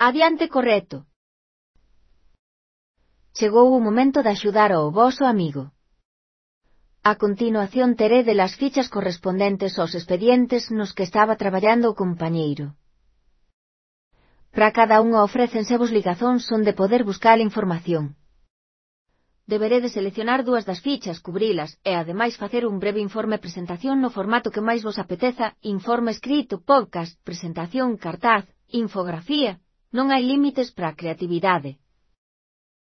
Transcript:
Adiante correcto. Chegou o momento de axudar ao voso amigo. A continuación teré de las fichas correspondentes aos expedientes nos que estaba traballando o compañeiro. Para cada unha ofrécensevos ligazóns onde poder buscar a información. Deberedes seleccionar 2 das fichas, cubrilas, e ademais facer un breve informe presentación no formato que máis vos apeteza, informe escrito, podcast, presentación, cartaz, infografía. Non hai límites para a creatividade.